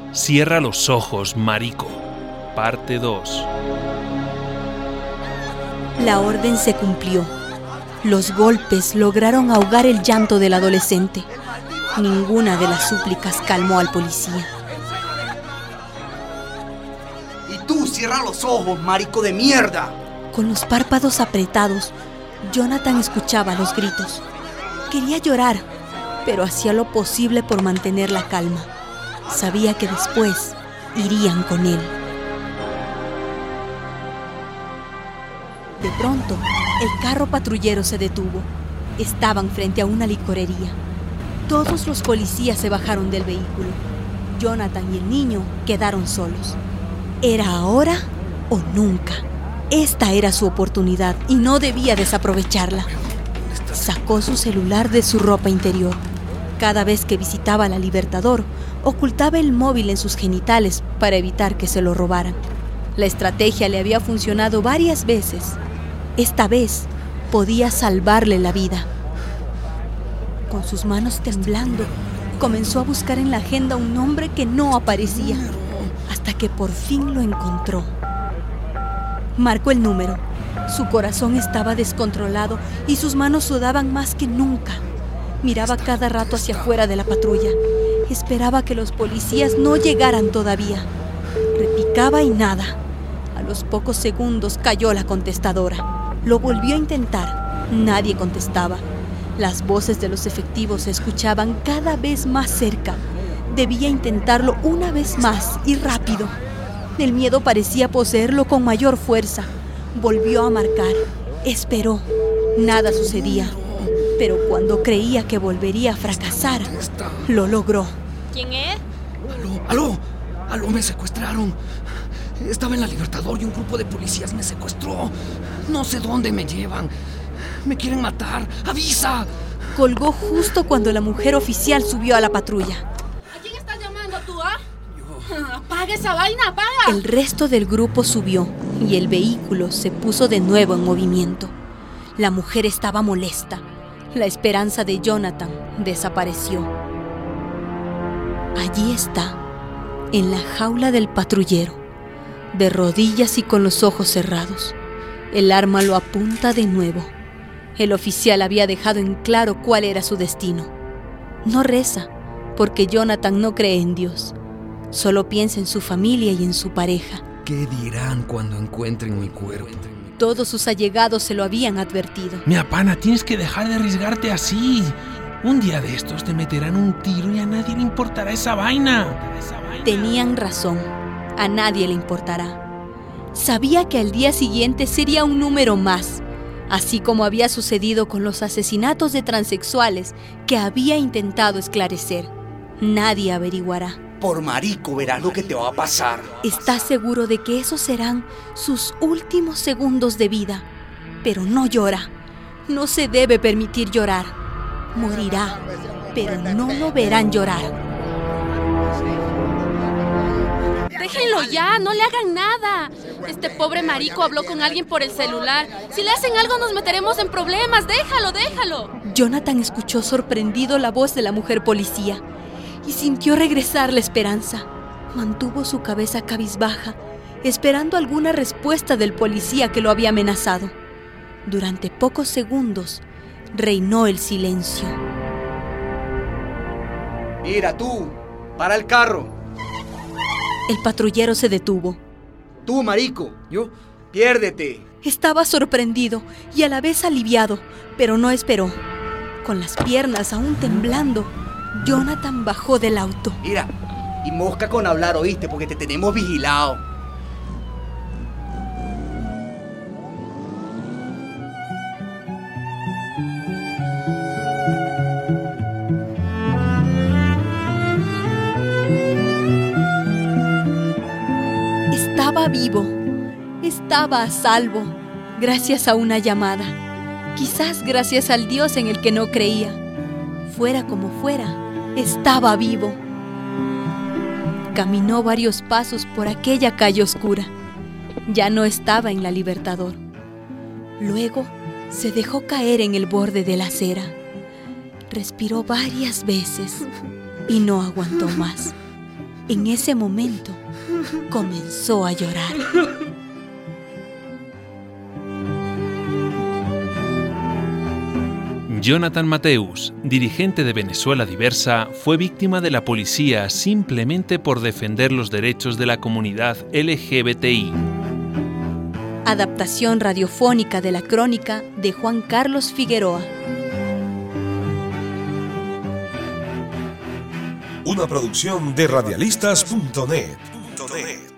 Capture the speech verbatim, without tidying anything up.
Cierra los ojos, marico. Parte dos. La orden se cumplió. Los golpes lograron ahogar el llanto del adolescente. Ninguna de las súplicas calmó al policía. Y tú, cierra los ojos, marico de mierda. Con los párpados apretados, Jonathan escuchaba los gritos. Quería llorar, pero hacía lo posible por mantener la calma. Sabía que después irían con él. De pronto, el carro patrullero se detuvo. Estaban frente a una licorería. Todos los policías se bajaron del vehículo. Jonathan y el niño quedaron solos. ¿Era ahora o nunca? Esta era su oportunidad y no debía desaprovecharla. Sacó su celular de su ropa interior. Cada vez que visitaba la Libertador, ocultaba el móvil en sus genitales para evitar que se lo robaran. La estrategia le había funcionado varias veces. Esta vez podía salvarle la vida. Con sus manos temblando, comenzó a buscar en la agenda un nombre que no aparecía, hasta que por fin lo encontró. Marcó el número. Su corazón estaba descontrolado y sus manos sudaban más que nunca. Miraba cada rato hacia afuera de la patrulla. Esperaba que los policías no llegaran todavía. Repicaba y nada. A los pocos segundos cayó la contestadora. Lo volvió a intentar. Nadie contestaba. Las voces de los efectivos se escuchaban cada vez más cerca. Debía intentarlo una vez más y rápido. El miedo parecía poseerlo con mayor fuerza. Volvió a marcar. Esperó. Nada sucedía. Pero cuando creía que volvería a fracasar, lo logró. ¿Quién es? Aló, aló, aló, me secuestraron. Estaba en la Libertador y un grupo de policías me secuestró. No sé dónde me llevan. Me quieren matar. ¡Avisa! Colgó justo cuando la mujer oficial subió a la patrulla. ¿A quién estás llamando tú, ah? Yo... ¡Apaga esa vaina, apaga! El resto del grupo subió y el vehículo se puso de nuevo en movimiento. La mujer estaba molesta. La esperanza de Jonathan desapareció. Allí está, en la jaula del patrullero, de rodillas y con los ojos cerrados. El arma lo apunta de nuevo. El oficial había dejado en claro cuál era su destino. No reza, porque Jonathan no cree en Dios. Solo piensa en su familia y en su pareja. ¿Qué dirán cuando encuentren mi cuerpo? Todos sus allegados se lo habían advertido. Mira, pana, tienes que dejar de arriesgarte así. Un día de estos te meterán un tiro y a nadie le importará esa vaina. Tenían razón. A nadie le importará. Sabía que al día siguiente sería un número más, así como había sucedido con los asesinatos de transexuales que había intentado esclarecer. Nadie averiguará. Por marico verás lo que te va a pasar. Está seguro de que esos serán sus últimos segundos de vida, pero no llora. No se debe permitir llorar. Morirá, pero no lo verán llorar. Déjenlo ya, no le hagan nada. Este pobre marico habló con alguien por el celular. Si le hacen algo nos meteremos en problemas. Déjalo, déjalo. Jonathan escuchó sorprendido la voz de la mujer policía y sintió regresar la esperanza. Mantuvo su cabeza cabizbaja, esperando alguna respuesta del policía que lo había amenazado. Durante pocos segundos reinó el silencio. Mira tú, para el carro. El patrullero se detuvo. Tú, marico, yo, piérdete. Estaba sorprendido y a la vez aliviado, pero no esperó. Con las piernas aún temblando, Jonathan bajó del auto. Mira, y mosca con hablar, ¿oíste? Porque te tenemos vigilado. Estaba vivo, estaba a salvo, gracias a una llamada. Quizás gracias al Dios en el que no creía. Fuera como fuera, estaba vivo. Caminó varios pasos por aquella calle oscura. Ya no estaba en la Libertador. Luego se dejó caer en el borde de la acera. Respiró varias veces y no aguantó más. En ese momento, comenzó a llorar. Jonathan Mateus, dirigente de Venezuela Diversa, fue víctima de la policía simplemente por defender los derechos de la comunidad L G B T I. Adaptación radiofónica de la crónica de Juan Carlos Figueroa. Una producción de radialistas punto net.